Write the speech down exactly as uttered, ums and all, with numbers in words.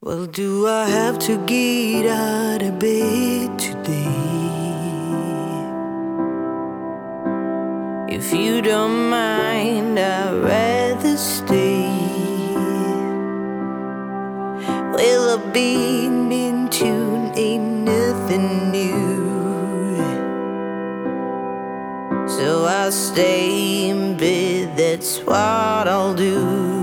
Well, do I have to get out of bed today? If you don't mind, I'd rather stay. Well, a beat in tune ain't nothing new, so I'll stay in bed, that's what I'll do.